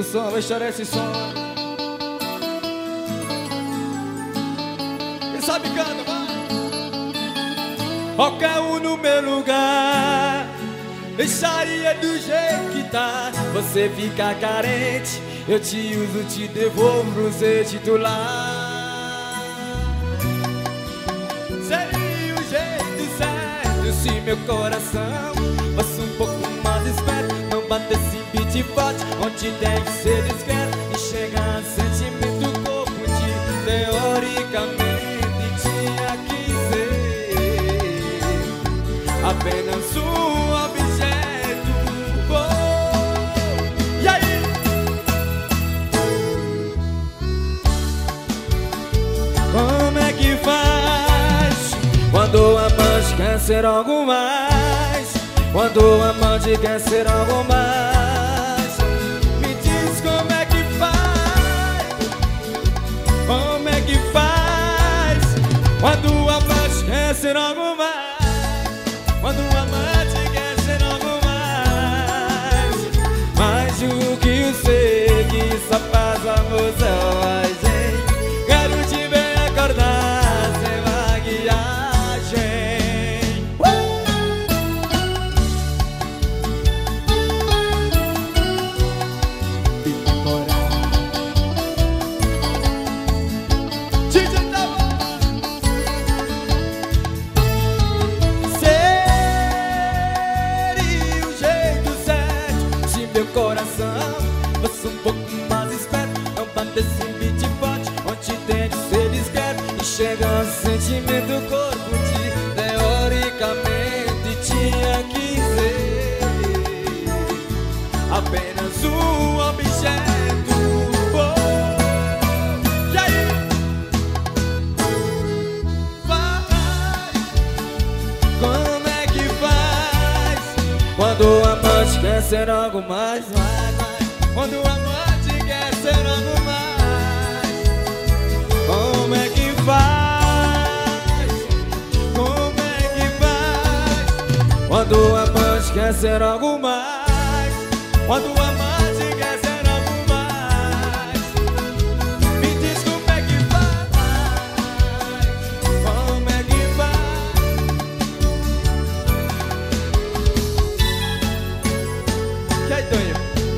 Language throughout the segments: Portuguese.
o som, vai chorar esse som. Quem sabe canta, vai. Qualquer um no meu lugar deixaria do jeito que tá. Você fica carente, eu te uso, te devolvo pro ser titular. Seria o jeito certo se meu coração fosse um pouco mais esperto, não batesse beat forte, onde tem que ser discreto e chegar a sentimento do corpo de teoricamente tinha que ser apenas um objeto. Oh, e aí? Como é que faz quando o amante quer ser algo mais? Quando o amante quer ser algo mais, me diz como é que faz. Como é que faz quando o amante quer ser algo mais? Quando o amante quer ser algo mais, mais do que eu sei que só faz amor selvagem. Quero te ver acordar sem maquiagem. Coração, fosse um pouco mais esperto, não batesse beat forte, onde tem que ser discreto e chega a sentimento do corpo de teoricamente tinha que ser apenas um objeto. Oh, e aí? Faz. Como é que faz quando o amante quer ser algo mais? Quando o amante quer ser algo mais, como é que faz? Como é que faz? Quando o amante quer ser algo mais, quando o amante quer ser algo mais, me diz como é que faz? Como é que faz? Que aí, Tonho?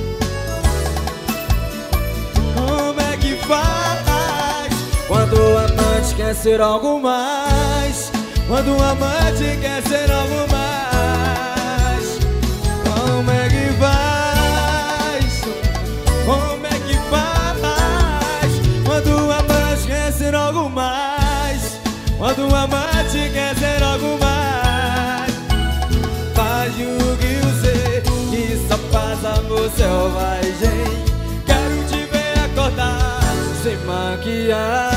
Quando o amante quer ser algo mais, quando o amante quer ser algo mais, como é que faz? Como é que faz? Quando o amante quer ser algo mais, quando o amante quer ser algo mais, faz o que eu sei que só faz amor selvagem. Quero te ver acordar sem maquiagem.